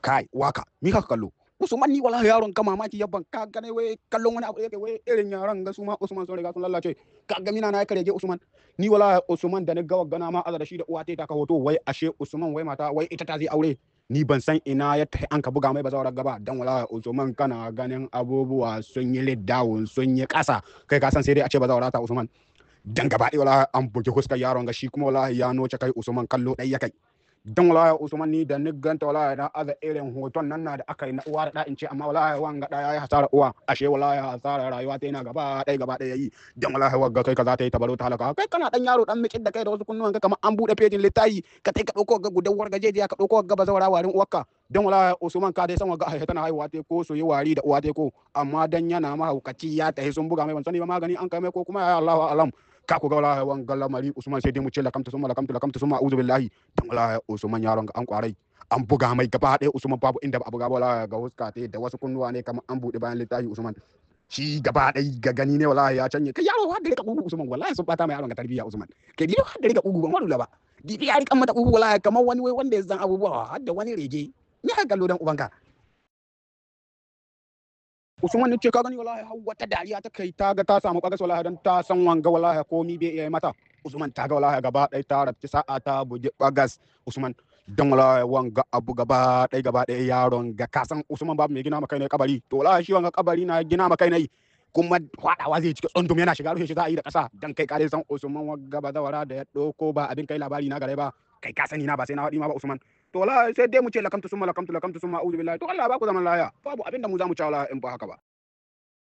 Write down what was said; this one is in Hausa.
kai waka mi ka kallo Usman ni wallahi yaron ka mamaki yabban ka gane wai kallon wani abu yake wai irin yaran ga su ma Usman sun riga sun lallace ka ga mina na ya karege Usman ni wallahi Usman da ni ga gana ma azara shi da uwa ta ka hoto wai ashe Usman wai mata wai ita ta zai aure ni ban san ina ya ta an ka buga mai bazawar gaba dan wallahi Usman kana ganin abubuwa sun yi lidawun sun yi kasa kai ka san sai dai a ce bazawar ta Usman dan gaba ɗaya wallahi an buge huskar yaron ga shi kuma wallahi ya noce kai Usman kallo ɗaya ya kai dan wallahi Usman ni da ni ganta wallahi na aza irin hoton nan na da aka yi na uwa da in ce amma wallahi wanga da yayi hasara uwa ashe wallahi hasara rayuwa ta yana gaba ɗaya yayi dan wallahi wagga kai ka za ta yi tabaro ta halaka kai kana dan yaro dan micin da kai da wasu kunnuwan ka kamar an bude pejin littayi ka tai ka dauko ga gudawar gajejiya ka dauko ga bazawara warin uwarka dan wallahi Usman ka dai san wagga ai tana haihuwa ta ko soyi wari da uwa ta ko amma dan yana mahaukaci ya tahi sun buga mai ban sani ba magani an kai mai ko kuma ya Allahu alam ka ku ga wallahi wanga lamari Usman sai dai mu ce lakamta summa a'udhu billahi dan wallahi Usman yaron an kwarai an buga mai gaba ɗaya Usman babu inda ba a buga wallahi ga huska ta da wasu kunnuwa ne kamar an bude bayan littafi Usman shi gaba ɗaya ga gani ne wallahi ya canye kai yaro har da rika kugu Usman wallahi sun bata mai yaron ga tarbiyya Usman kai dio har da rika kugu ban wani ba di ya rika mata kugu wallahi kamar wani wanda ya san abubuwa har da wani rege ni har kallo dan ubanka Usman ne ce ka gani wallahi har wata dariya ta kai ta ga ta samu kagas wallahi dan ta san wanga wallahi komi bai iya mata Usman ta ga wallahi gaba ɗaya ta rabci sa'a ta buge bagas Usman dan wallahi wanga abu gaba ɗaya yaron ga ka san Usman babu mai gina maka ne kabari to wallahi shi wanga kabari na gina maka ne kuma fadawa zai cika tsundum yana shiga rufe shi za a yi da kasa dan kai kare san Usman wanga ba zawara da ya doko ba abin kai labari na gare ba kai ka sani na ba sai na faɗi ma ba Usman to wallahi sai dai mu ce lakamtu summa a'udhu billahi to Allah ba ku zaman laya babu abin da mu za mu ci wallahi in ba haka ba